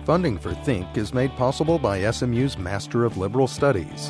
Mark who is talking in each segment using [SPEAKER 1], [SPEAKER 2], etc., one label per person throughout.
[SPEAKER 1] Funding for Think is made possible by SMU's Master of Liberal Studies.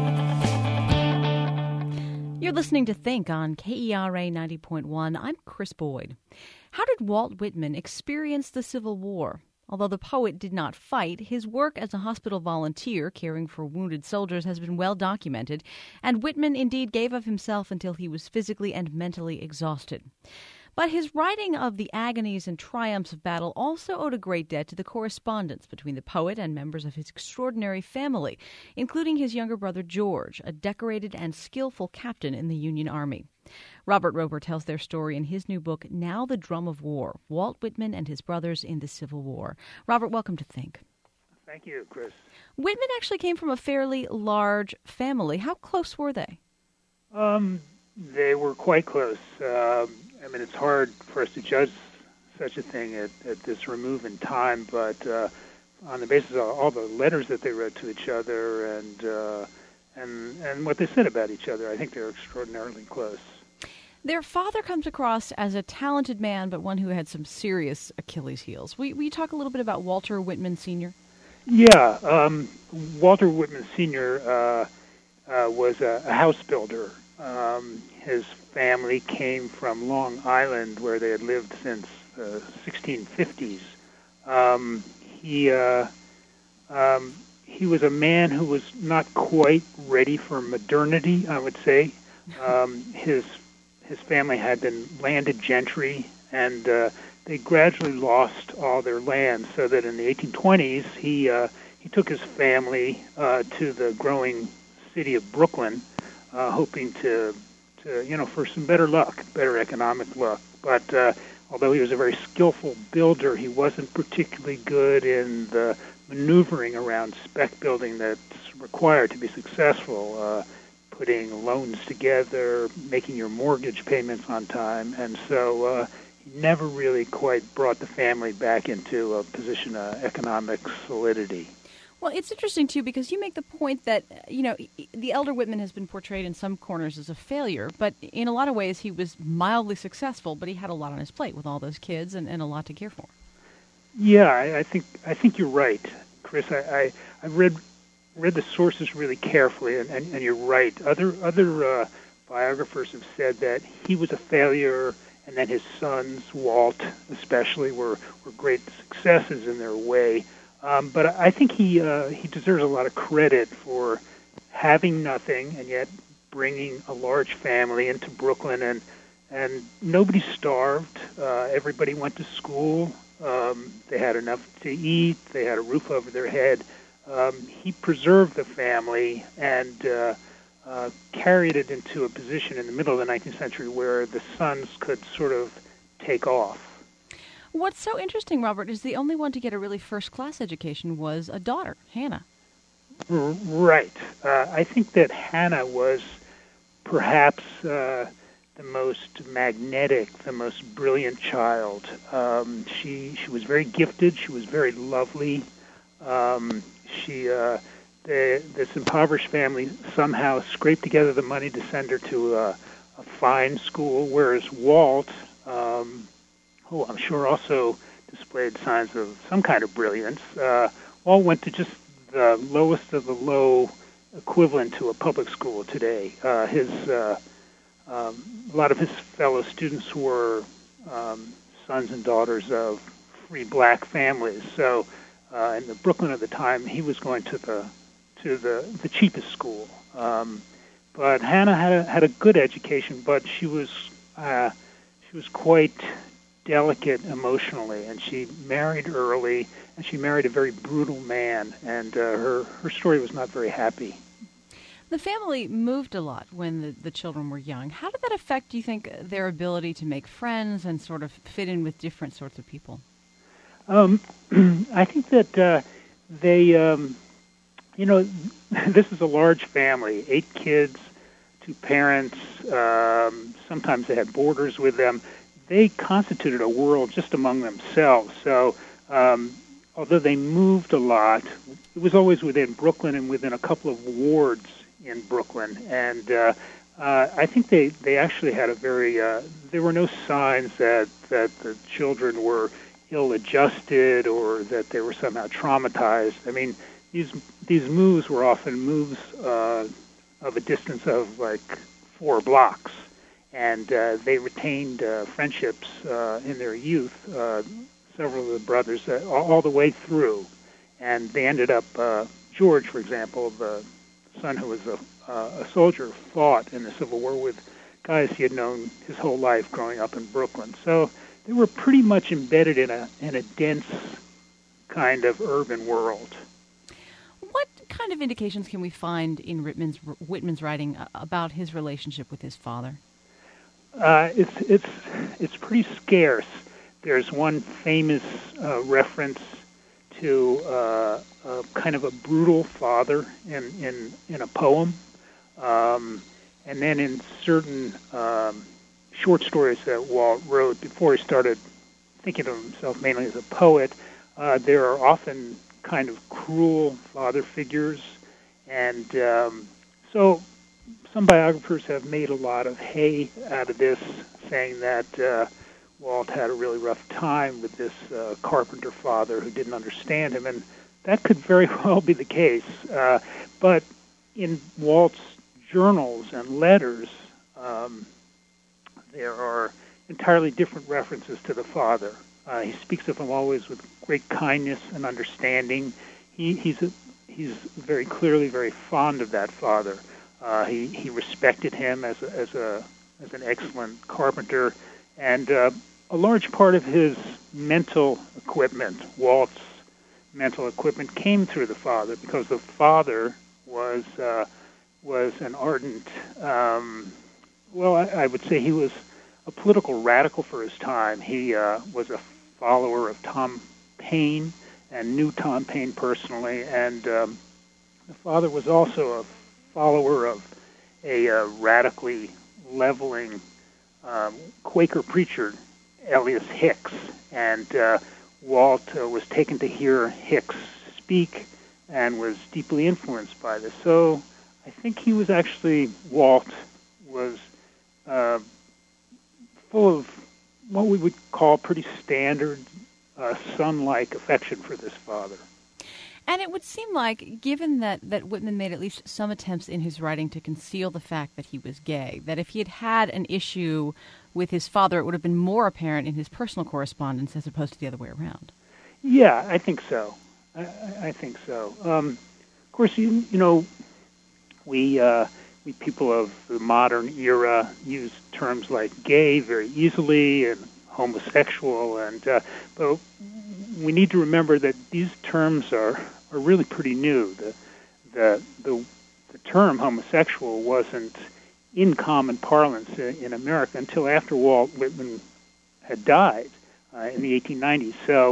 [SPEAKER 2] You're listening to Think on KERA 90.1. I'm Chris Boyd. How did Walt Whitman experience the Civil War? Although the poet did not fight, his work as a hospital volunteer caring for wounded soldiers has been well documented, and Whitman indeed gave of himself until he was physically and mentally exhausted. But his writing of the agonies and triumphs of battle also owed a great debt to the correspondence between the poet and members of his extraordinary family, including his younger brother George, a decorated and skillful captain in the Union Army. Robert Rober tells their story in his new book, Now the Drum of War, Walt Whitman and His Brothers in the Civil War. Robert, welcome to Think.
[SPEAKER 3] Thank you, Chris.
[SPEAKER 2] Whitman actually came from a fairly large family. How close were they?
[SPEAKER 3] They were quite close. It's hard for us to judge such a thing at this remove in time, but on the basis of all the letters that they wrote to each other and what they said about each other, I think they're extraordinarily close.
[SPEAKER 2] Their father comes across as a talented man, but one who had some serious Achilles heels. Will you talk a little bit about Walter Whitman Sr.?
[SPEAKER 3] Yeah, Walter Whitman Sr. Was a house builder. His family came from Long Island, where they had lived since the 1650s. He was a man who was not quite ready for modernity, I would say. His family had been landed gentry, and they gradually lost all their land, so that in the 1820s he took his family to the growing city of Brooklyn, hoping to for some better luck, better economic luck. But although he was a very skillful builder, he wasn't particularly good in the maneuvering around spec building that's required to be successful, putting loans together, making your mortgage payments on time. And so he never really quite brought the family back into a position of economic solidity.
[SPEAKER 2] Well, it's interesting, too, because you make the point that, the elder Whitman has been portrayed in some corners as a failure, but in a lot of ways he was mildly successful, but he had a lot on his plate with all those kids and a lot to care for.
[SPEAKER 3] Yeah, I think you're right, Chris. I read the sources really carefully, and you're right. Other biographers have said that he was a failure, and then his sons, Walt especially, were great successes in their way. But I think he deserves a lot of credit for having nothing and yet bringing a large family into Brooklyn, and nobody starved. Everybody went to school. They had enough to eat. They had a roof over their head. He preserved the family and carried it into a position in the middle of the 19th century where the sons could sort of take off.
[SPEAKER 2] What's so interesting, Robert, is the only one to get a really first-class education was a daughter, Hannah.
[SPEAKER 3] Right. I think that Hannah was perhaps the most magnetic, the most brilliant child. She was very gifted. She was very lovely. This impoverished family somehow scraped together the money to send her to a fine school, whereas Walt, who I'm sure also displayed signs of some kind of brilliance, Walt went to just the lowest of the low equivalent to a public school today. A lot of his fellow students were sons and daughters of free black families. So in the Brooklyn of the time, he was going to the cheapest school. But Hannah had a good education, but she was quite delicate emotionally, and she married early, and she married a very brutal man, and her story was not very happy.
[SPEAKER 2] The family moved a lot when the children were young. How did that affect, do you think, their ability to make friends and sort of fit in with different sorts of people?
[SPEAKER 3] I think that they, this is a large family, 8 kids, 2 parents. Sometimes they had boarders with them. They constituted a world just among themselves. So although they moved a lot, it was always within Brooklyn and within a couple of wards in Brooklyn. And I think they actually had a very, there were no signs that the children were ill-adjusted or that they were somehow traumatized. I mean, these moves were often moves of a distance of like 4 blocks, and they retained friendships in their youth. Several of the brothers all the way through, and they ended up. George, for example, the son who was a soldier, fought in the Civil War with guys he had known his whole life growing up in Brooklyn. So they were pretty much embedded in a dense kind of urban world.
[SPEAKER 2] What kind of indications can we find in Whitman's writing about his relationship with his father?
[SPEAKER 3] It's pretty scarce. There's one famous reference to kind of a brutal father in a poem, and then in certain short stories that Walt wrote before he started thinking of himself mainly as a poet. There are often kind of cruel father figures, and so some biographers have made a lot of hay out of this, saying that Walt had a really rough time with this carpenter father who didn't understand him, and that could very well be the case. But in Walt's journals and letters, there are entirely different references to the father. He speaks of him always with great kindness and understanding. He's very clearly very fond of that father. He respected him as an excellent carpenter, and a large part of his mental equipment, Walt's mental equipment, came through the father, because the father was an ardent. I would say he was a political radical for his time. He was a follower of Tom Paine and knew Tom Paine personally, and the father was also a follower of a radically leveling Quaker preacher, Elias Hicks, and Walt was taken to hear Hicks speak and was deeply influenced by this. So I think Walt was full of what we would call pretty standard son-like affection for this father.
[SPEAKER 2] And it would seem like, given that Whitman made at least some attempts in his writing to conceal the fact that he was gay, that if he had an issue with his father, it would have been more apparent in his personal correspondence as opposed to the other way around.
[SPEAKER 3] Yeah, I think so. I think so. Of course, you know, we people of the modern era use terms like gay very easily and homosexual, and but we need to remember that these terms are really pretty new. The term homosexual wasn't in common parlance in America until after Walt Whitman had died in the 1890s. So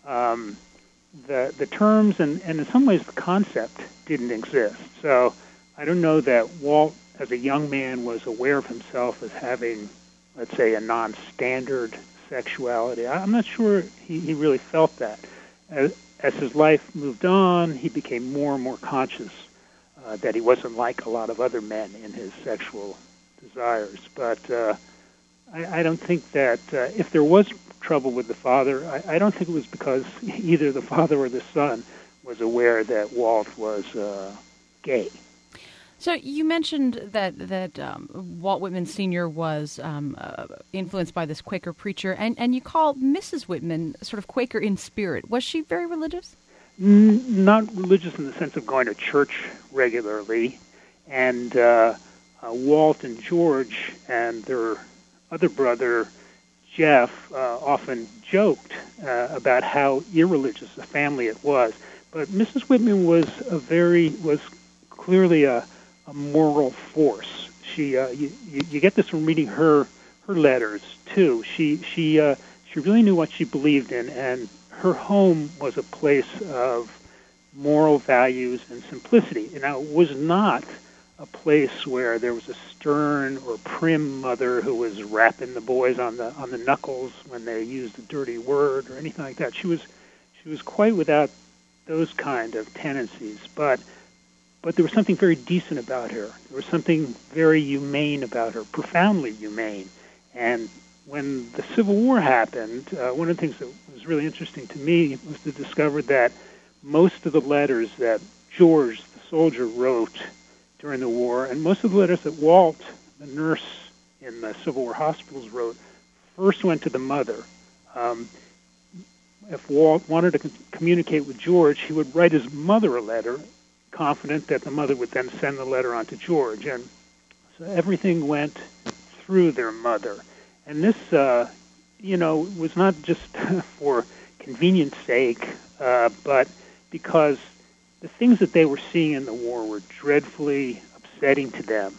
[SPEAKER 3] the terms and in some ways the concept didn't exist. So I don't know that Walt, as a young man, was aware of himself as having, let's say, a non-standard sexuality. I'm not sure he really felt that. As his life moved on, he became more and more conscious that he wasn't like a lot of other men in his sexual desires. But I don't think that if there was trouble with the father, I don't think it was because either the father or the son was aware that Walt was gay.
[SPEAKER 2] So you mentioned that Walt Whitman Sr. was influenced by this Quaker preacher, and you call Mrs. Whitman sort of Quaker in spirit. Was she very religious?
[SPEAKER 3] Not religious in the sense of going to church regularly. And Walt and George and their other brother, Jeff, often joked about how irreligious a family it was. But Mrs. Whitman was clearly a moral force. She you get this from reading her letters too. She really knew what she believed in, and her home was a place of moral values and simplicity. Now, it was not a place where there was a stern or prim mother who was rapping the boys on the knuckles when they used a dirty word or anything like that. She was quite without those kind of tendencies, but there was something very decent about her. There was something very humane about her, profoundly humane. And when the Civil War happened, one of the things that was was really interesting to me was to discover that most of the letters that George, the soldier, wrote during the war, and most of the letters that Walt, the nurse in the Civil War hospitals, wrote, first went to the mother. If Walt wanted to communicate with George, he would write his mother a letter, confident that the mother would then send the letter on to George. And so everything went through their mother. And this, was not just for convenience sake, but because the things that they were seeing in the war were dreadfully upsetting to them.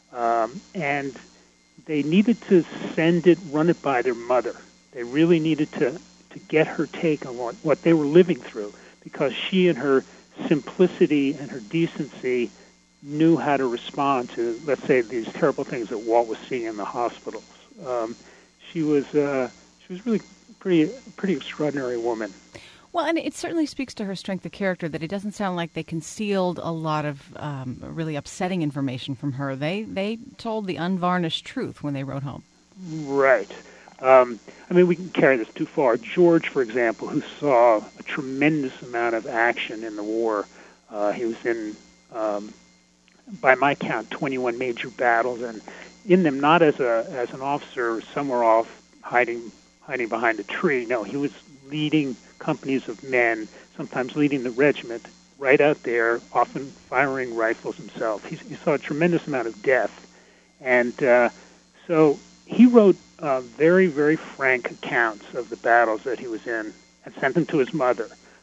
[SPEAKER 3] And they needed to run it by their mother. They really needed to get her take on what they were living through, because she and her simplicity and her decency knew how to respond to, let's say, these terrible things that Walt was seeing in the hospitals. She was really pretty extraordinary woman.
[SPEAKER 2] Well, and it certainly speaks to her strength of character that it doesn't sound like they concealed a lot of really upsetting information from her. They told the unvarnished truth when they wrote home.
[SPEAKER 3] Right. We can carry this too far. George, for example, who saw a tremendous amount of action in the war, he was in, by my count, 21 major battles, and in them, not as an officer somewhere off hiding behind a tree. No, he was leading companies of men, sometimes leading the regiment, right out there, often firing rifles himself. He saw a tremendous amount of death, and so he wrote very, very frank accounts of the battles that he was in and sent them to his mother.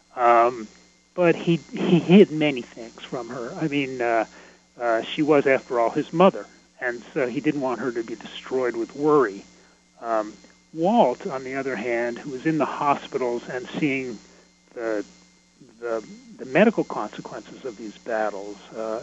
[SPEAKER 3] But he hid many things from her. She was, after all, his mother, and so he didn't want her to be destroyed with worry. Walt, on the other hand, who was in the hospitals and seeing the medical consequences of these battles,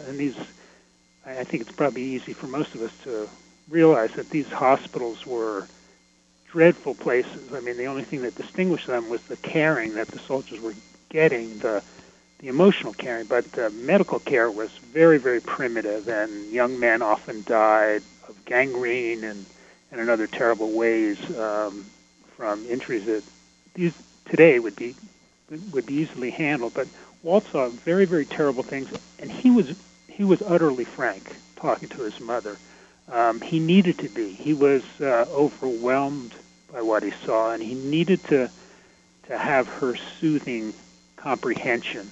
[SPEAKER 3] I think it's probably easy for most of us to realize that these hospitals were dreadful places. The only thing that distinguished them was the caring that the soldiers were getting, the emotional caring, but the medical care was very, very primitive, and young men often died of gangrene and in other terrible ways from injuries that these today would be easily handled. But Walt saw very, very terrible things, and he was utterly frank talking to his mother. He needed to be. He was overwhelmed by what he saw, and he needed to have her soothing comprehension.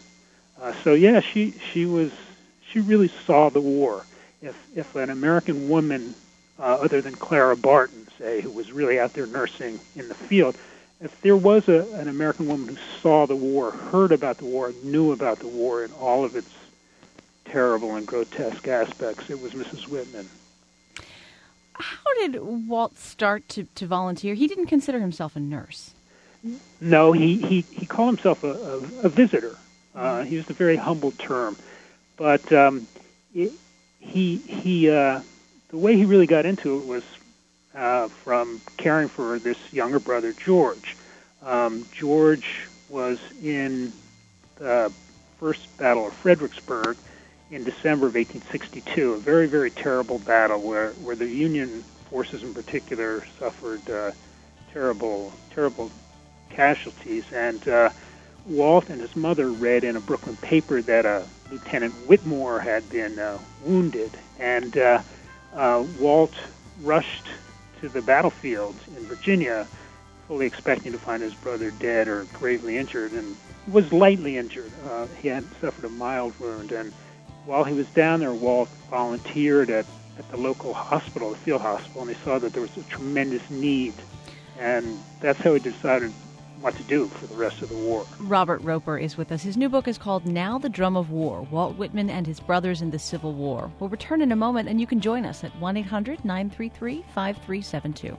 [SPEAKER 3] She really saw the war. If an American woman, other than Clara Barton, say, who was really out there nursing in the field, if there was an American woman who saw the war, heard about the war, knew about the war in all of its terrible and grotesque aspects, it was Mrs. Whitman.
[SPEAKER 2] How did Walt start to volunteer? He didn't consider himself a nurse.
[SPEAKER 3] No, he called himself a visitor. He used a very humble term, but the way he really got into it was from caring for this younger brother, George. George was in the First Battle of Fredericksburg in December of 1862, a very, very terrible battle where the Union forces in particular suffered terrible casualties. And Walt and his mother read in a Brooklyn paper that Lieutenant Whitmore had been wounded, and Walt rushed to the battlefield in Virginia, fully expecting to find his brother dead or gravely injured, and was lightly injured. He had suffered a mild wound, and while he was down there, Walt volunteered at the local hospital, the field hospital, and he saw that there was a tremendous need, and that's how he decided what to do for the rest of the war.
[SPEAKER 2] Robert Roper is with us. His new book is called Now the Drum of War, Walt Whitman and His Brothers in the Civil War. We'll return in a moment, and you can join us at 1-800-933-5372.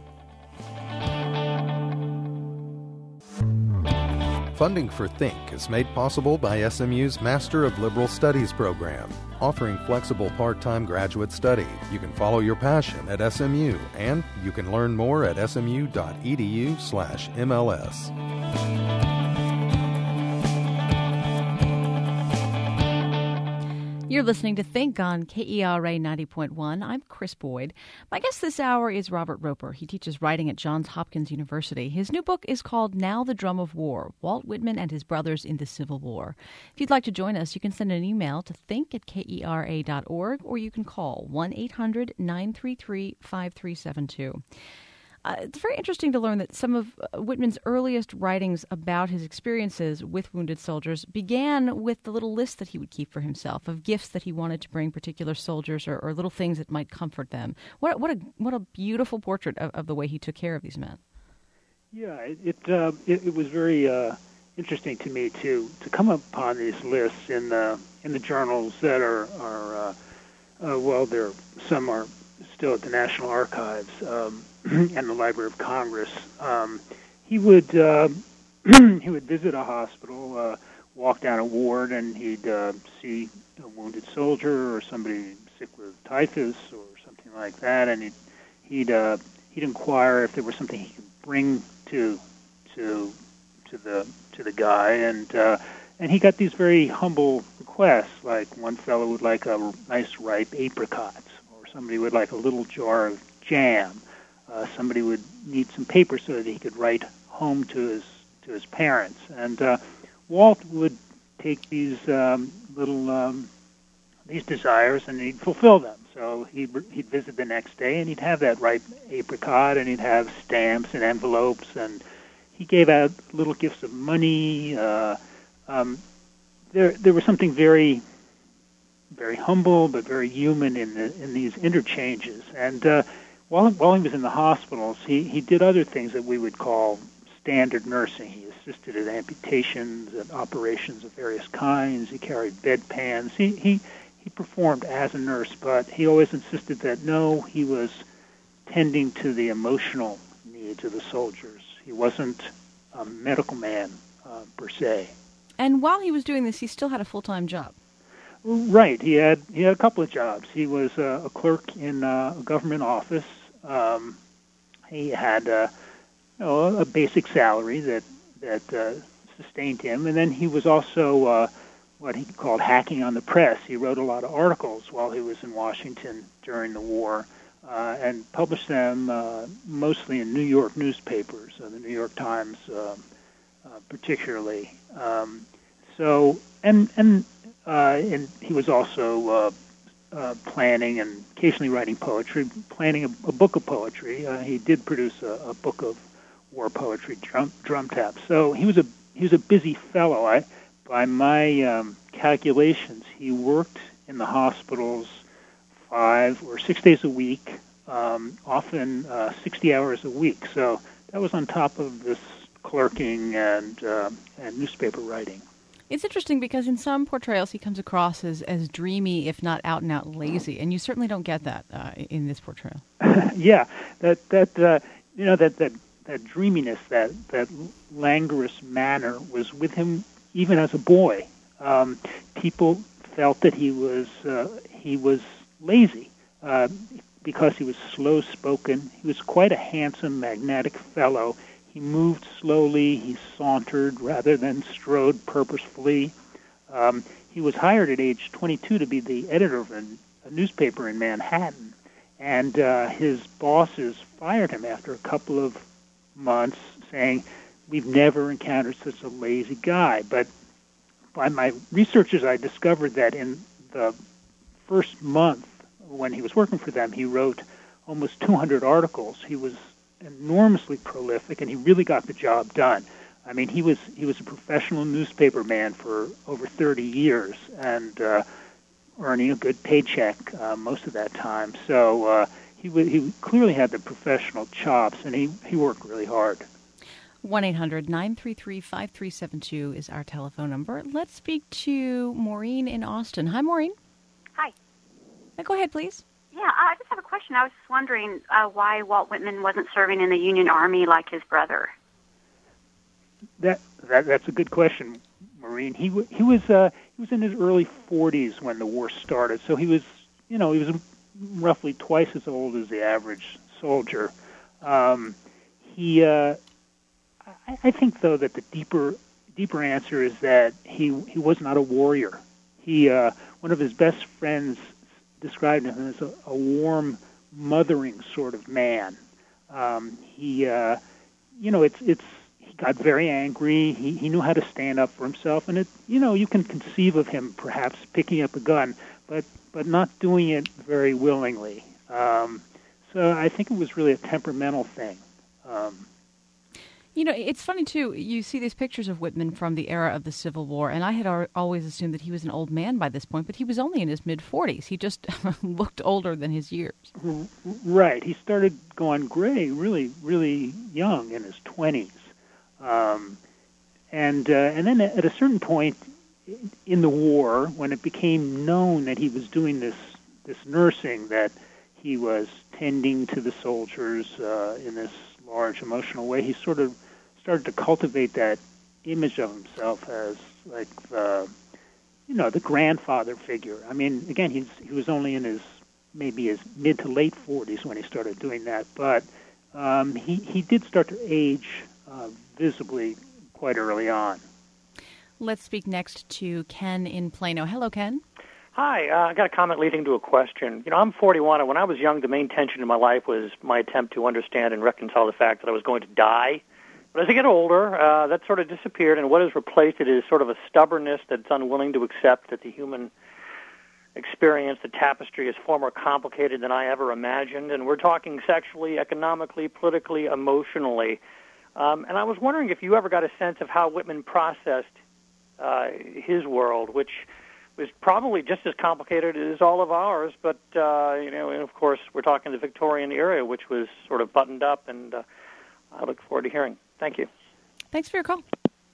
[SPEAKER 1] Funding for Think is made possible by SMU's Master of Liberal Studies program, offering flexible part-time graduate study. You can follow your passion at SMU, and you can learn more at smu.edu/MLS.
[SPEAKER 2] You're listening to Think on KERA 90.1. I'm Chris Boyd. My guest this hour is Robert Roper. He teaches writing at Johns Hopkins University. His new book is called Now the Drum of War, Walt Whitman and His Brothers in the Civil War. If you'd like to join us, you can send an email to think@kera.org, or you can call 1-800-933-5372. It's very interesting to learn that some of Whitman's earliest writings about his experiences with wounded soldiers began with the little list that he would keep for himself of gifts that he wanted to bring particular soldiers or little things that might comfort them. What a beautiful portrait of the way he took care of these men.
[SPEAKER 3] Yeah, it was very interesting to me to come upon these lists in the journals that are some are still at the National Archives. And the Library of Congress. He would visit a hospital, walk down a ward, and he'd see a wounded soldier or somebody sick with typhus or something like that, and he'd inquire if there was something he could bring to the guy, and he got these very humble requests. Like one fellow would like a nice ripe apricots, or somebody would like a little jar of jam. Somebody would need some paper so that he could write home to his parents, and Walt would take these these desires and he'd fulfill them. So he'd visit the next day and he'd have that ripe apricot, and he'd have stamps and envelopes, and he gave out little gifts of money. There was something very, very humble but very human in these interchanges, and. While he was in the hospitals, he did other things that we would call standard nursing. He assisted at amputations and operations of various kinds. He carried bedpans. He performed as a nurse, but he always insisted that, no, he was tending to the emotional needs of the soldiers. He wasn't a medical man per se.
[SPEAKER 2] And while he was doing this, he still had a full-time job.
[SPEAKER 3] Right. He had a couple of jobs. He was a clerk in a government office. He had a basic salary that sustained him, and then he was also what he called hacking on the press. He wrote a lot of articles while he was in Washington during the war, and published them mostly in New York newspapers, the New York Times particularly. And he was also planning and occasionally writing poetry, planning a book of poetry. He did produce a book of war poetry, Drum Taps. So he was a busy fellow. By my calculations, he worked in the hospitals 5 or 6 days a week, often 60 hours a week. So that was on top of this clerking and newspaper writing.
[SPEAKER 2] It's interesting because in some portrayals he comes across as dreamy, if not out and out lazy, and you certainly don't get that in this portrayal.
[SPEAKER 3] Yeah, that dreaminess, that languorous manner was with him even as a boy. People felt that he was lazy because he was slow spoken. He was quite a handsome, magnetic fellow. He moved slowly, he sauntered rather than strode purposefully. He was hired at age 22 to be the editor of a newspaper in Manhattan, and his bosses fired him after a couple of months, saying, "We've never encountered such a lazy guy." But by my researches, I discovered that in the first month when he was working for them, he wrote almost 200 articles. He was enormously prolific, and he really got the job done. I mean, he was a professional newspaper man for over 30 years and earning a good paycheck most of that time. So he clearly had the professional chops, and he worked really hard.
[SPEAKER 2] 1-800-933-5372 is our telephone number. Let's speak to Maureen in Austin. Hi, Maureen.
[SPEAKER 4] Hi.
[SPEAKER 2] Go ahead, please.
[SPEAKER 4] Yeah, I just have a question. I was just wondering why Walt Whitman wasn't serving in the Union Army like his brother.
[SPEAKER 3] That's a good question, Maureen. He was in his early 40s when the war started, so he was roughly twice as old as the average soldier. I think though that the deeper answer is that he was not a warrior. One of his best friends described him as a warm, mothering sort of man. He got very angry. He knew how to stand up for himself, and you can conceive of him perhaps picking up a gun, but not doing it very willingly. So I think it was really a temperamental thing.
[SPEAKER 2] It's funny, too. You see these pictures of Whitman from the era of the Civil War, and I had always assumed that he was an old man by this point, but he was only in his mid-40s. He just looked older than his years.
[SPEAKER 3] Right. He started going gray really, really young, in his 20s. And then at a certain point in the war, when it became known that he was doing this nursing, that he was tending to the soldiers in this large emotional way, he sort of started to cultivate that image of himself as like the grandfather figure. I mean, again, he was only in his mid to late 40s when he started doing that, but he did start to age visibly quite early on.
[SPEAKER 2] Let's speak next to Ken in Plano. Hello, Ken.
[SPEAKER 5] Hi, I got a comment leading to a question. I'm 41, and when I was young, the main tension in my life was my attempt to understand and reconcile the fact that I was going to die. But as I get older, that sort of disappeared, and what has replaced it is sort of a stubbornness that's unwilling to accept that the human experience, the tapestry, is far more complicated than I ever imagined, and we're talking sexually, economically, politically, emotionally. And I was wondering if you ever got a sense of how Whitman processed his world, which was probably just as complicated as all of ours, but, and of course, we're talking the Victorian era, which was sort of buttoned up, and I look forward to hearing. Thank you.
[SPEAKER 2] Thanks for your call.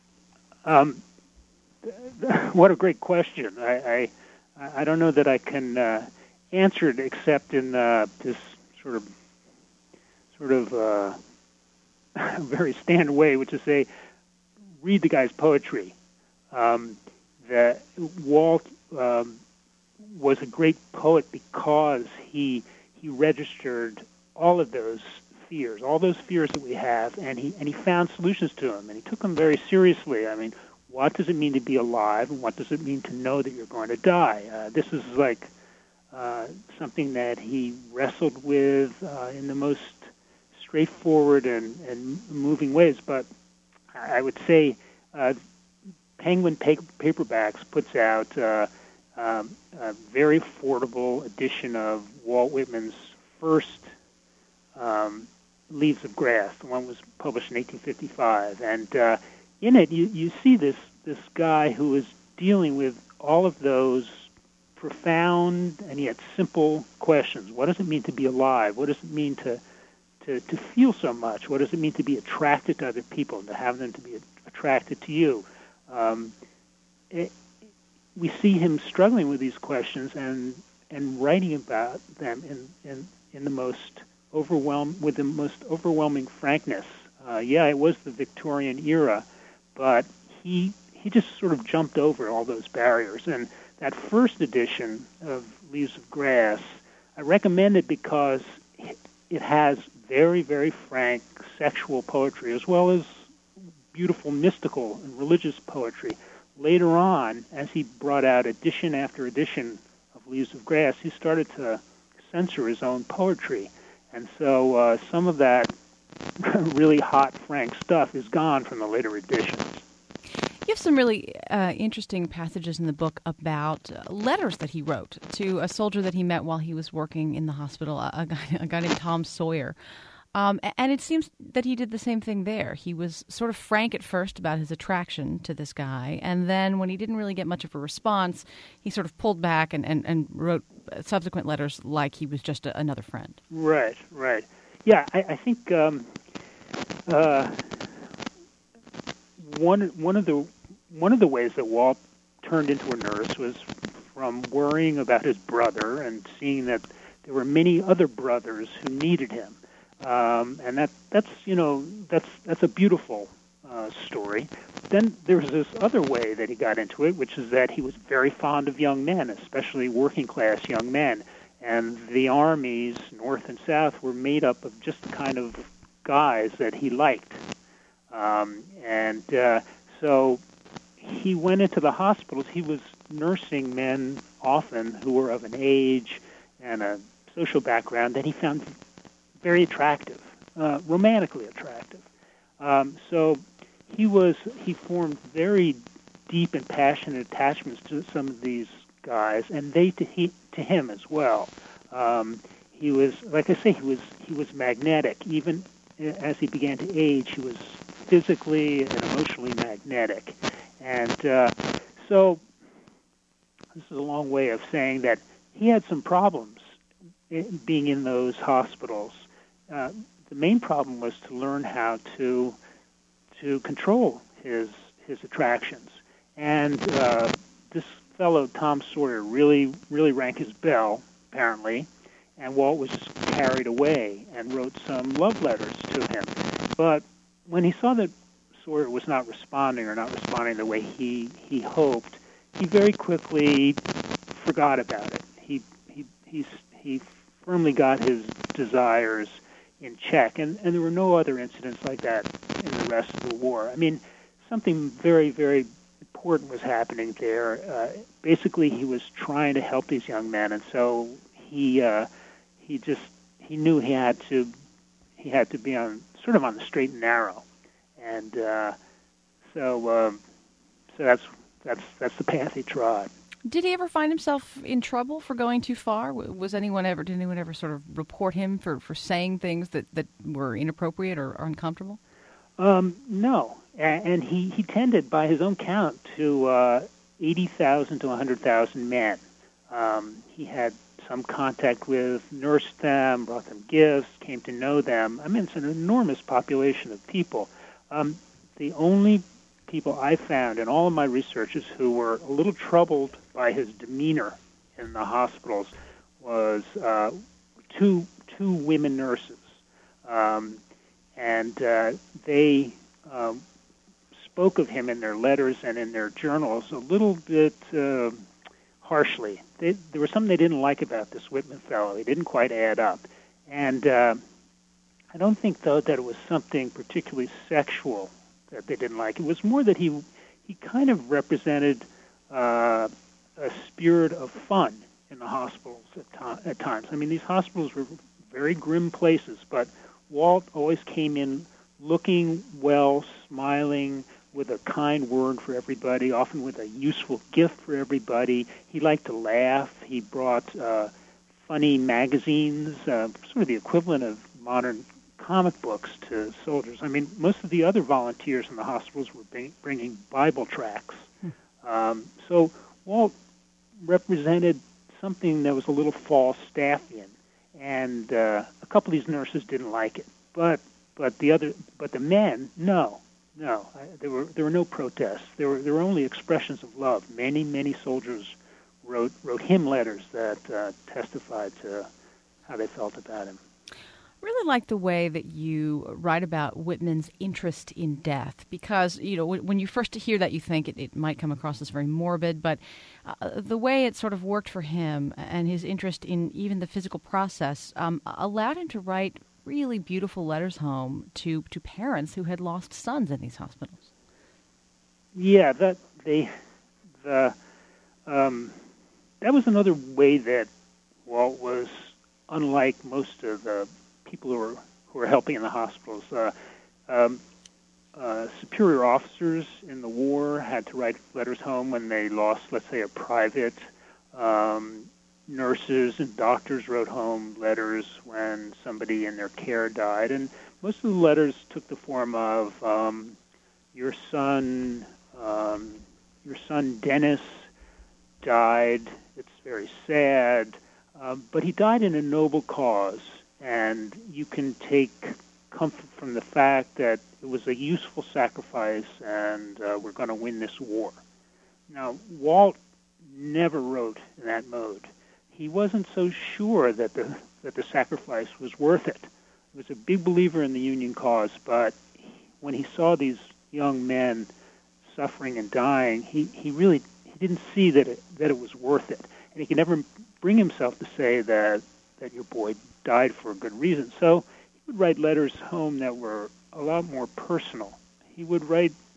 [SPEAKER 3] What a great question. I don't know that I can answer it except in this sort of very standard way, which is say, read the guy's poetry. That Walt was a great poet because he registered all of those fears that we have, and he found solutions to them, and he took them very seriously. I mean, what does it mean to be alive, and what does it mean to know that you're going to die? This is like something that he wrestled with in the most straightforward and moving ways. But I would say Penguin Paperbacks puts out a very affordable edition of Walt Whitman's first Leaves of Grass. The one was published in 1855, and in it you see this guy who is dealing with all of those profound and yet simple questions. What does it mean to be alive? What does it mean to feel so much? What does it mean to be attracted to other people and to have them to be attracted to you? We see him struggling with these questions and writing about them in the most overwhelming frankness. It was the Victorian era, but he just sort of jumped over all those barriers. And that first edition of Leaves of Grass, I recommend it because it has very, very frank sexual poetry as well as beautiful mystical and religious poetry. Later on, as he brought out edition after edition of Leaves of Grass, he started to censor his own poetry. And so some of that really hot, frank stuff is gone from the later editions.
[SPEAKER 2] You have some really interesting passages in the book about letters that he wrote to a soldier that he met while he was working in the hospital, a guy named Tom Sawyer. And it seems that he did the same thing there. He was sort of frank at first about his attraction to this guy, and then when he didn't really get much of a response, he sort of pulled back and wrote subsequent letters like he was just another friend.
[SPEAKER 3] Right. Yeah, I think one of the ways that Walt turned into a nurse was from worrying about his brother and seeing that there were many other brothers who needed him. And that's a beautiful story. Then there's this other way that he got into it, which is that he was very fond of young men, especially working-class young men. And the armies, North and South, were made up of just the kind of guys that he liked. So he went into the hospitals. He was nursing men often who were of an age and a social background that he found very attractive, romantically attractive. So he formed very deep and passionate attachments to some of these guys, and they to him as well. He was, like I say, he was magnetic. Even as he began to age, he was physically and emotionally magnetic. And so this is a long way of saying that he had some problems being in those hospitals. The main problem was to learn how to control his attractions. And this fellow, Tom Sawyer, really rang his bell, apparently, and Walt was just carried away and wrote some love letters to him. But when he saw that Sawyer was not responding the way he hoped, he very quickly forgot about it. He firmly got his desires in check, and there were no other incidents like that in the rest of the war. I mean, something very, very important was happening there. Basically, he was trying to help these young men, and so he knew he had to be on the straight and narrow, and so that's the path he trod.
[SPEAKER 2] Did he ever find himself in trouble for going too far? Did anyone ever sort of report him for saying things that were inappropriate or uncomfortable?
[SPEAKER 3] No, and he tended, by his own count, to 80,000 to 100,000 men. He had some contact with, nursed them, brought them gifts, came to know them. I mean, it's an enormous population of people. The only people I found in all of my researches who were a little troubled by his demeanor in the hospitals was two women nurses. And they spoke of him in their letters and in their journals a little bit harshly. There was something they didn't like about this Whitman fellow. He didn't quite add up. And I don't think, though, that it was something particularly sexual that they didn't like. It was more that he kind of represented a spirit of fun in the hospitals at times. I mean, these hospitals were very grim places, but Walt always came in looking well, smiling, with a kind word for everybody, often with a useful gift for everybody. He liked to laugh. He brought funny magazines, sort of the equivalent of modern comic books to soldiers. I mean, most of the other volunteers in the hospitals were bringing Bible tracts. So Walt represented something that was a little Falstaffian, and a couple of these nurses didn't like it. But the men, no. There were no protests. There were only expressions of love. Many soldiers wrote him letters that testified to how they felt about him.
[SPEAKER 2] I really like the way that you write about Whitman's interest in death, because, when you first hear that, you think it might come across as very morbid, but the way it sort of worked for him and his interest in even the physical process allowed him to write really beautiful letters home to parents who had lost sons in these hospitals. Yeah, that
[SPEAKER 3] was another way that Walt was unlike most of the people who were helping in the hospitals. Superior officers in the war had to write letters home when they lost, let's say, a private. Nurses and doctors wrote home letters when somebody in their care died, and most of the letters took the form of your son Dennis died. It's very sad, but he died in a noble cause, and you can take comfort from the fact that it was a useful sacrifice, and we're going to win this war. Now, Walt never wrote in that mode. He wasn't so sure that the sacrifice was worth it. He was a big believer in the Union cause, but when he saw these young men suffering and dying, he didn't see that it was worth it, and he could never bring himself to say that your boy died for a good reason. So he would write letters home that were a lot more personal. He would write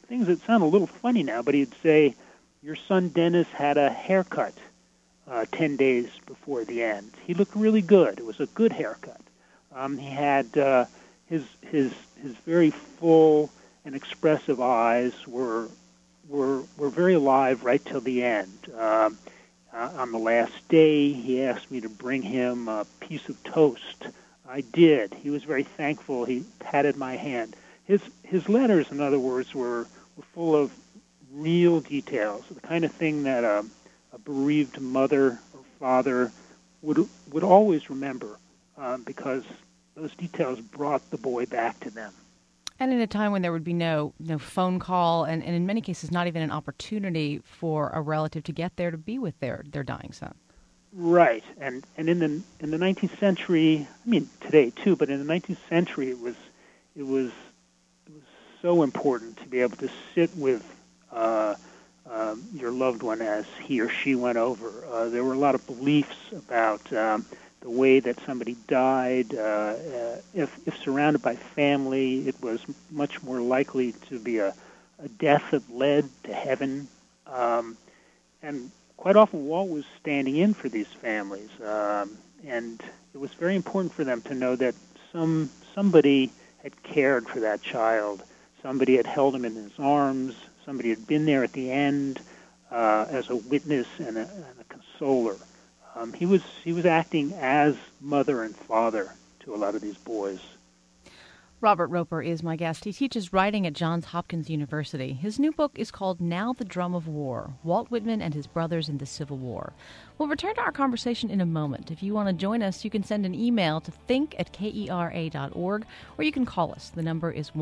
[SPEAKER 3] things that sound a little funny now, but he'd say, "Your son Dennis had a haircut 10 days before the end. He looked really good. It was a good haircut. He had his very full and expressive eyes were very alive right till the end. On the last day, he asked me to bring him a piece of toast. I did. He was very thankful. He patted my hand. His letters, in other words, were full of real details, the kind of thing that a bereaved mother or father would always remember, because those details brought the boy back to them.
[SPEAKER 2] And in a time when there would be no phone call, and in many cases not even an opportunity for a relative to get there to be with their dying son.
[SPEAKER 3] Right, and in the 19th century, I mean today too, but in the 19th century, it was so important to be able to sit with your loved one as he or she went over. There were a lot of beliefs about the way that somebody died. If surrounded by family, it was much more likely to be a death that led to heaven. And quite often Walt was standing in for these families. And it was very important for them to know that somebody had cared for that child. Somebody had held him in his arms. Somebody had been there at the end as a witness and a consoler. He was acting as mother and father to a lot of these boys.
[SPEAKER 2] Robert Roper is my guest. He teaches writing at Johns Hopkins University. His new book is called Now the Drum of War, Walt Whitman and His Brothers in the Civil War. We'll return to our conversation in a moment. If you want to join us, you can send an email to think@kera.org, or you can call us. The number is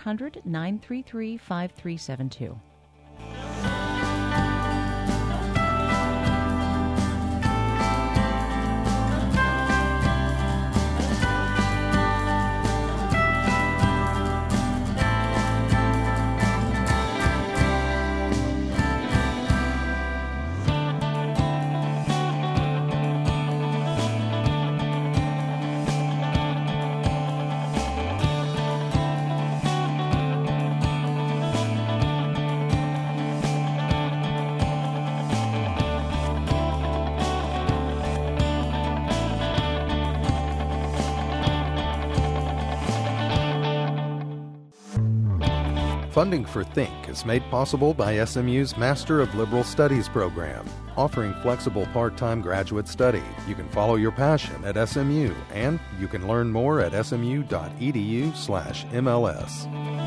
[SPEAKER 2] 1-800-933-5372.
[SPEAKER 1] Funding for Think is made possible by SMU's Master of Liberal Studies program, offering flexible part-time graduate study. You can follow your passion at SMU, and you can learn more at smu.edu/MLS.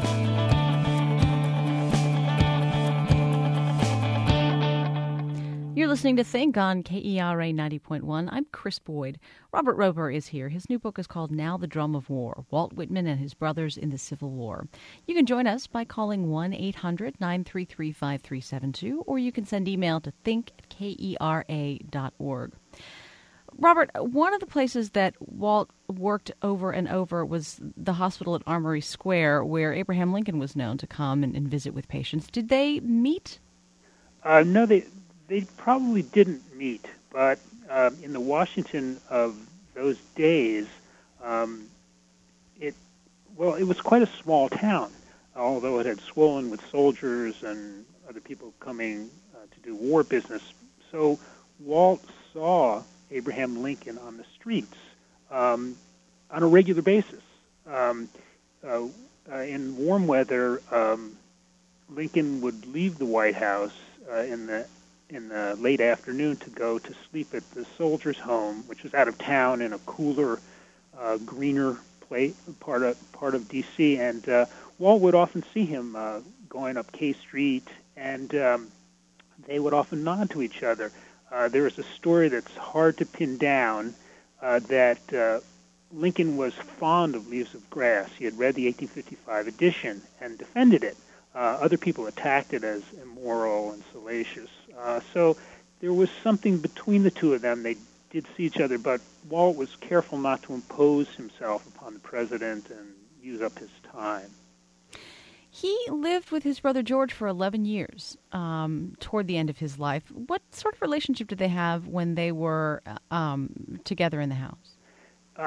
[SPEAKER 2] You're listening to Think on KERA 90.1. I'm Chris Boyd. Robert Roper is here. His new book is called Now the Drum of War, Walt Whitman and His Brothers in the Civil War. You can join us by calling 1-800-933-5372, or you can send email to think@kera.org. Robert, one of the places that Walt worked over and over was the hospital at Armory Square, where Abraham Lincoln was known to come and visit with patients. Did they meet?
[SPEAKER 3] No, they probably didn't meet, but in the Washington of those days, it was quite a small town, although it had swollen with soldiers and other people coming to do war business. So Walt saw Abraham Lincoln on the streets on a regular basis. In warm weather, Lincoln would leave the White House in the late afternoon to go to sleep at the soldiers' home, which was out of town in a cooler, greener part of D.C. And Walt would often see him going up K Street, and they would often nod to each other. There is a story that's hard to pin down that Lincoln was fond of Leaves of Grass. He had read the 1855 edition and defended it. Other people attacked it as immoral and salacious. So there was something between the two of them. They did see each other, but Walt was careful not to impose himself upon the president and use up his time.
[SPEAKER 2] He lived with his brother George for 11 years toward the end of his life. What sort of relationship did they have when they were together in the house?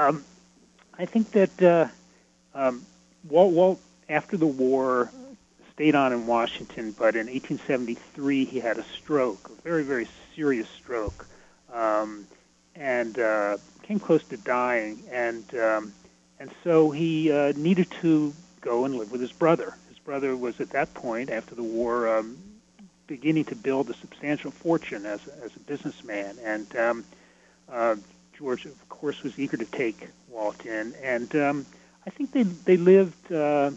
[SPEAKER 2] I
[SPEAKER 3] think that Walt, after the war, stayed on in Washington, but in 1873 he had a stroke, a very, very serious stroke, and came close to dying. And so he needed to go and live with his brother. His brother was at that point, after the war, beginning to build a substantial fortune as a businessman. And George, of course, was eager to take Walt in. And I think they lived.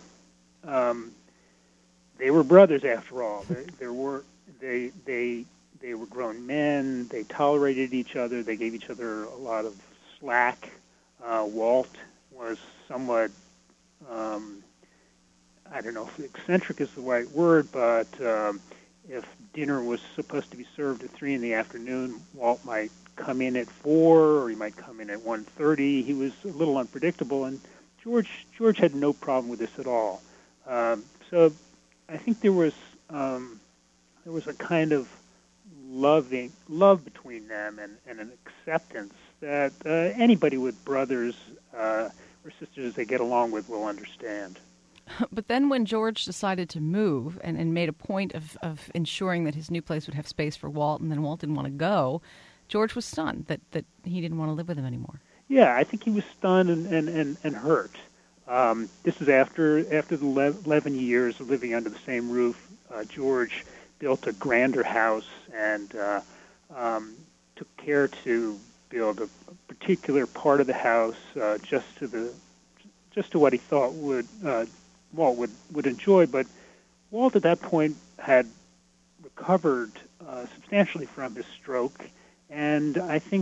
[SPEAKER 3] They were brothers, after all. They were grown men. They tolerated each other. They gave each other a lot of slack. Walt was somewhat, I don't know if eccentric is the right word, but if dinner was supposed to be served at 3 in the afternoon, Walt might come in at 4, or he might come in at 1:30. He was a little unpredictable, and George had no problem with this at all. So I think there was a kind of love between them and an acceptance that anybody with brothers or sisters they get along with will understand.
[SPEAKER 2] But then when George decided to move and made a point of ensuring that his new place would have space for Walt, and then Walt didn't want to go, George was stunned that he didn't want to live with him anymore.
[SPEAKER 3] Yeah, I think he was stunned and hurt. This is after the 11 years of living under the same roof. George built a grander house and took care to build a particular part of the house just to what he thought Walt would enjoy. But Walt at that point had recovered substantially from his stroke, and I think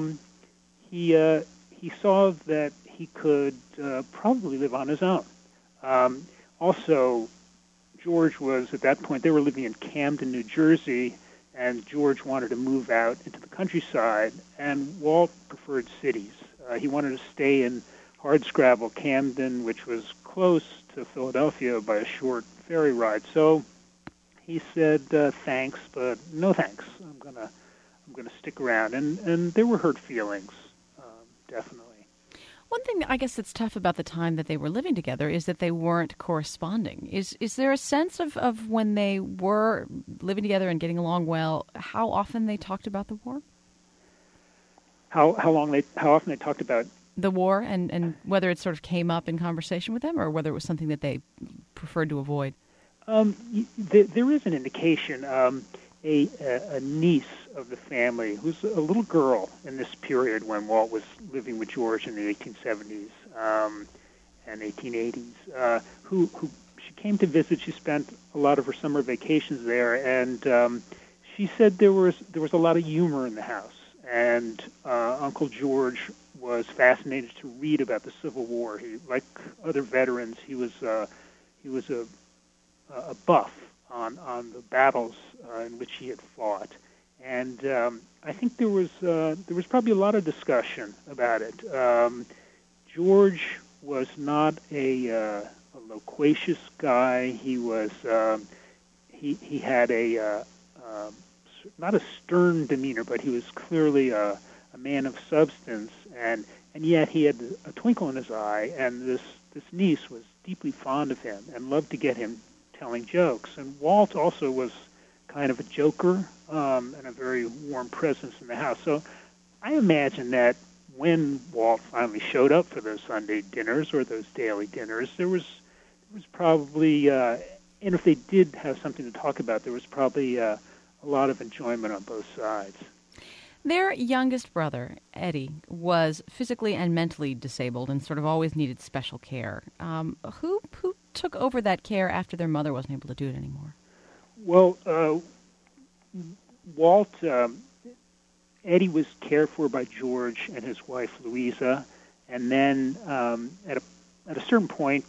[SPEAKER 3] he saw that he could probably live on his own. Also, George was, at that point, they were living in Camden, New Jersey, and George wanted to move out into the countryside, and Walt preferred cities. He wanted to stay in hardscrabble Camden, which was close to Philadelphia by a short ferry ride. So he said, thanks, but no thanks. I'm gonna stick around. And there were hurt feelings, definitely.
[SPEAKER 2] One thing I guess that's tough about the time that they were living together is that they weren't corresponding. Is there a sense of when they were living together and getting along well, how often they talked about the war?
[SPEAKER 3] How often they talked about
[SPEAKER 2] the war, and whether it sort of came up in conversation with them, or whether it was something that they preferred to avoid?
[SPEAKER 3] There is an indication. A niece of the family, who's a little girl in this period when Walt was living with George in the 1870s and 1880s, who she came to visit. She spent a lot of her summer vacations there, and she said there was a lot of humor in the house. And Uncle George was fascinated to read about the Civil War. He, like other veterans, he was a buff on the battles in which he had fought, and I think there was probably a lot of discussion about it. George was not a loquacious guy. He was he had a not a stern demeanor, but he was clearly a man of substance, and yet he had a twinkle in his eye. And this niece was deeply fond of him and loved to get him telling jokes. And Walt also was kind of a joker and a very warm presence in the house. So I imagine that when Walt finally showed up for those Sunday dinners or those daily dinners, there was probably, and if they did have something to talk about, there was probably a lot of enjoyment on both sides.
[SPEAKER 2] Their youngest brother, Eddie, was physically and mentally disabled and sort of always needed special care. Who took over that care after their mother wasn't able to do it anymore?
[SPEAKER 3] Well, Walt, Eddie was cared for by George and his wife Louisa, and then at a certain point,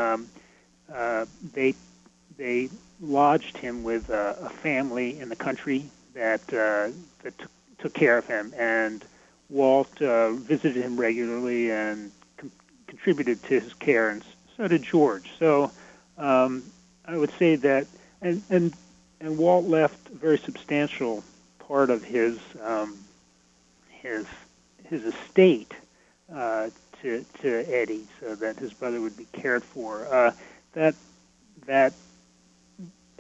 [SPEAKER 3] they lodged him with a family in the country that took care of him, and Walt visited him regularly and contributed to his care, and so did George. So I would say that, and Walt left a very substantial part of his estate to Eddie, so that his brother would be cared for. That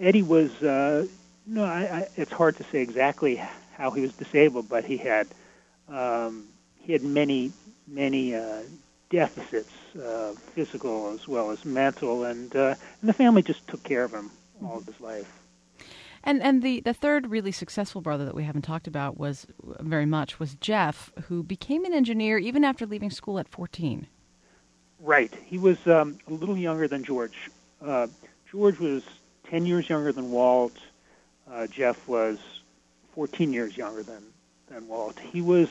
[SPEAKER 3] Eddie was, it's hard to say exactly how he was disabled, but he had many deficits, physical as well as mental, and the family just took care of him all of his life.
[SPEAKER 2] And the third really successful brother that we haven't talked about was Jeff, who became an engineer even after leaving school at 14.
[SPEAKER 3] Right. He was a little younger than George. George was 10 years younger than Walt. Jeff was 14 years younger than Walt. He was,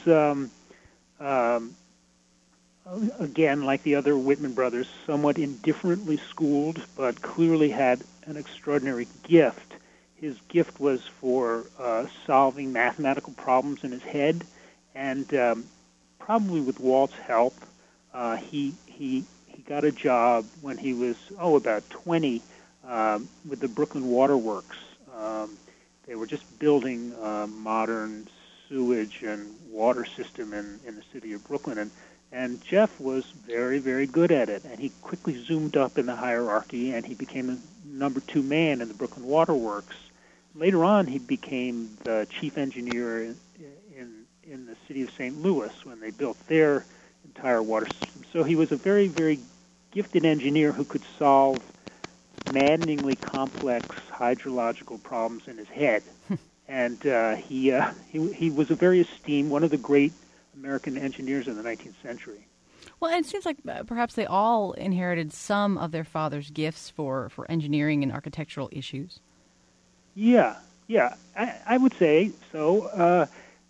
[SPEAKER 3] again, like the other Whitman brothers, somewhat indifferently schooled, but clearly had an extraordinary gift. His gift was for solving mathematical problems in his head, and probably with Walt's help, he got a job when he was about 20 with the Brooklyn Water Works. They were just building a modern sewage and water system in the city of Brooklyn, and Jeff was very, very good at it, and he quickly zoomed up in the hierarchy, and he became the number 2 man in the Brooklyn Water Works. Later on, he became the chief engineer in the city of St. Louis when they built their entire water system. So he was a very, very gifted engineer who could solve maddeningly complex hydrological problems in his head. And he was a very esteemed, one of the great American engineers in the 19th century.
[SPEAKER 2] Well, it seems like perhaps they all inherited some of their father's gifts for engineering and architectural issues.
[SPEAKER 3] Yeah, I would say so.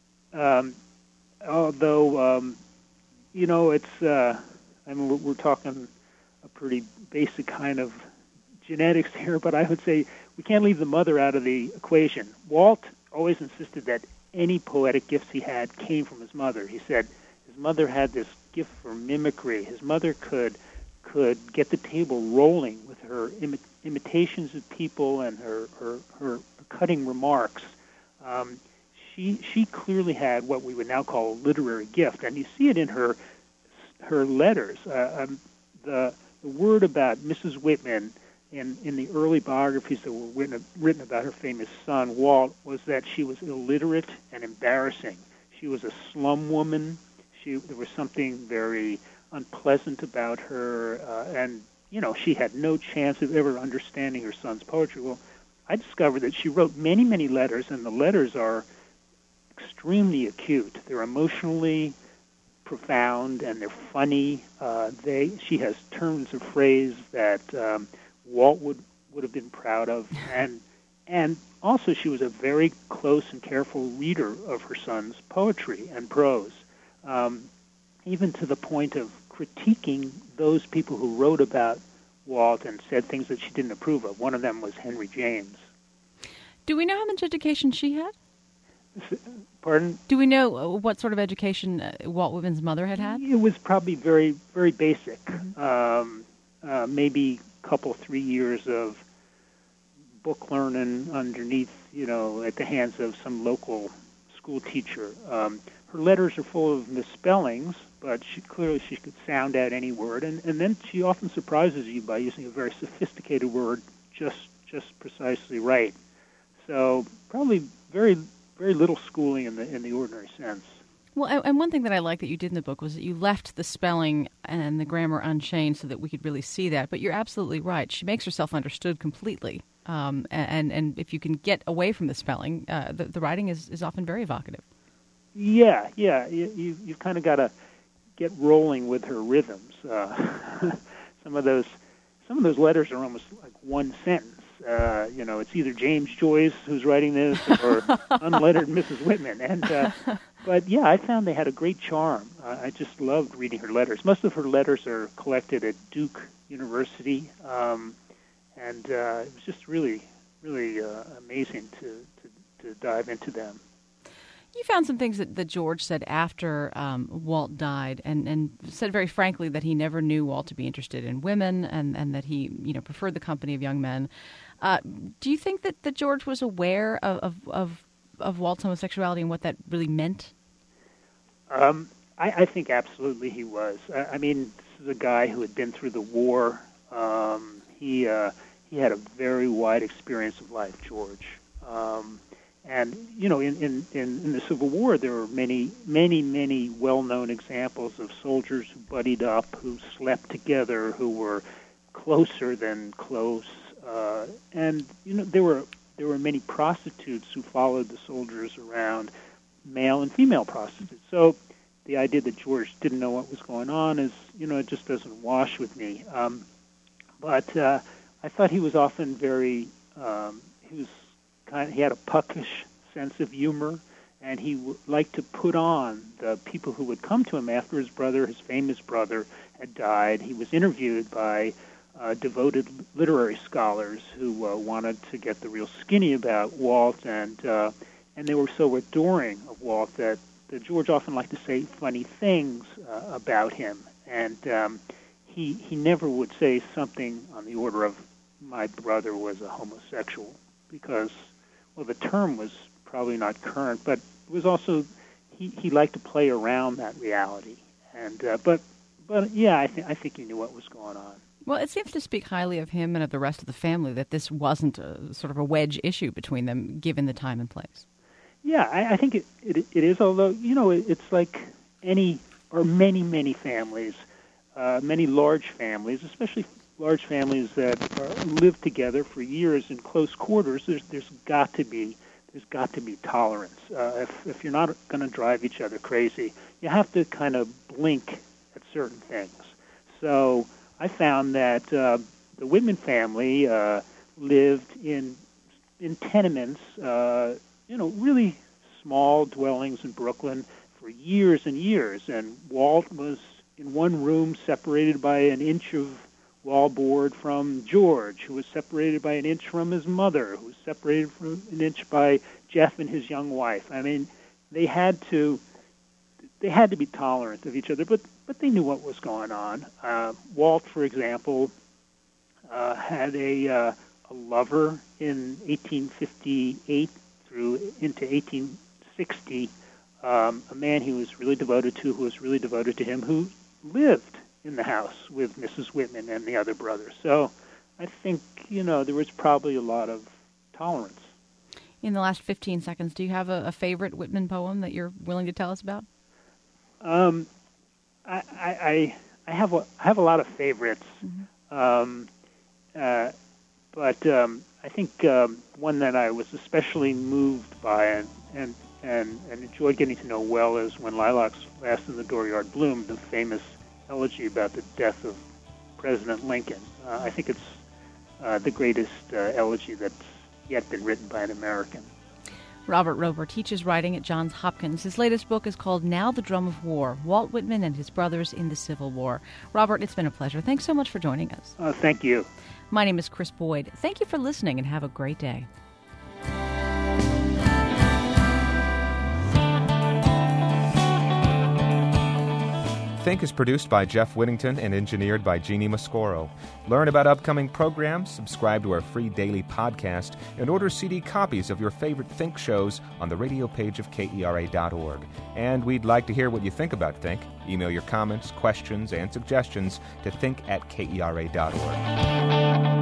[SPEAKER 3] Although, it's, we're talking a pretty basic kind of genetics here, but I would say we can't leave the mother out of the equation. Walt always insisted that any poetic gifts he had came from his mother. He said his mother had this gift for mimicry. His mother could get the table rolling with her imitations of people and her cutting remarks. She clearly had what we would now call a literary gift, and you see it in her letters. The word about Mrs. Whitman in the early biographies that were written about her famous son, Walt, was that she was illiterate and embarrassing. She was a slum woman. There was something very unpleasant about her, and she had no chance of ever understanding her son's poetry. Well, I discovered that she wrote many, many letters, and the letters are extremely acute. They're emotionally profound, and they're funny. She has turns of phrase that Walt would have been proud of, and also she was a very close and careful reader of her son's poetry and prose, even to the point of critiquing those people who wrote about Walt and said things that she didn't approve of. One of them was Henry James.
[SPEAKER 2] Do we know how much education she had?
[SPEAKER 3] Pardon?
[SPEAKER 2] Do we know what sort of education Walt Whitman's mother had had?
[SPEAKER 3] It was probably very, very basic. Maybe a couple, 3 years of book learning underneath, at the hands of some local school teacher. Her letters are full of misspellings, but she could sound out any word, and then she often surprises you by using a very sophisticated word just precisely right. So probably very, very little schooling in the ordinary sense.
[SPEAKER 2] Well, and one thing that I like that you did in the book was that you left the spelling and the grammar unchanged so that we could really see that. But you're absolutely right. She makes herself understood completely. And if you can get away from the spelling, the writing is often very evocative. Yeah.
[SPEAKER 3] You've kind of got to get rolling with her rhythms. Some of those letters are almost like one sentence. It's either James Joyce who's writing this or unlettered Mrs. Whitman. But yeah, I found they had a great charm. I just loved reading her letters. Most of her letters are collected at Duke University, and it was just really, really amazing to dive into them.
[SPEAKER 2] You found some things that George said after Walt died, and said very frankly that he never knew Walt to be interested in women, and that he preferred the company of young men. Do you think that George was aware of Walt's homosexuality and what that really meant?
[SPEAKER 3] I think absolutely he was. I mean, this is a guy who had been through the war. He he had a very wide experience of life, George. And you know, in the Civil War, there were many well-known examples of soldiers who buddied up, who slept together, who were closer than close, and you know, there were many prostitutes who followed the soldiers around, male and female prostitutes. So the idea that George didn't know what was going on is, you know, it just doesn't wash with me. But I thought he was often very, he had a puckish sense of humor, and he liked to put on the people who would come to him after his famous brother, had died. He was interviewed by devoted literary scholars who wanted to get the real skinny about Walt, and they were so adoring of Walt that George often liked to say funny things about him, and he never would say something on the order of, my brother was a homosexual, because, well, the term was probably not current, but it was also, he liked to play around that reality. And but yeah, I think he knew what was going on.
[SPEAKER 2] Well, it seems to speak highly of him and of the rest of the family that this wasn't a sort of a wedge issue between them, given the time and place.
[SPEAKER 3] Yeah, I think it is, although, you know, it's like many families, many large families, especially large families that live together for years in close quarters. There's got to be tolerance. If you're not going to drive each other crazy, you have to kind of blink at certain things. So I found that the Whitman family lived in tenements, really small dwellings in Brooklyn for years and years. And Walt was in one room separated by an inch of wallboard from George, who was separated by an inch from his mother, who was separated from an inch by Jeff and his young wife. I mean, they had to be tolerant of each other, but they knew what was going on. Walt, for example, had a lover in 1858 through into 1860, a man he was really devoted to, who was really devoted to him, who lived in the house with Mrs. Whitman and the other brothers. So I think, you know, there was probably a lot of tolerance.
[SPEAKER 2] In the last 15 seconds, do you have a favorite Whitman poem that you're willing to tell us about?
[SPEAKER 3] I have a lot of favorites, but I think one that I was especially moved by and enjoyed getting to know well is When Lilacs Last in the Dooryard Bloomed, the famous elegy about the death of President Lincoln. I think it's the greatest elegy that's yet been written by an American.
[SPEAKER 2] Robert Rober teaches writing at Johns Hopkins. His latest book is called Now the Drum of War, Walt Whitman and His Brothers in the Civil War. Robert, it's been a pleasure. Thanks so much for joining us.
[SPEAKER 3] Thank you.
[SPEAKER 2] My name is Chris Boyd. Thank you for listening and have a great day.
[SPEAKER 6] Think is produced by Jeff Whittington and engineered by Jeannie Mascoro. Learn about upcoming programs, subscribe to our free daily podcast, and order CD copies of your favorite Think shows on the radio page of KERA.org. And we'd like to hear what you think about Think. Email your comments, questions, and suggestions to think@KERA.org.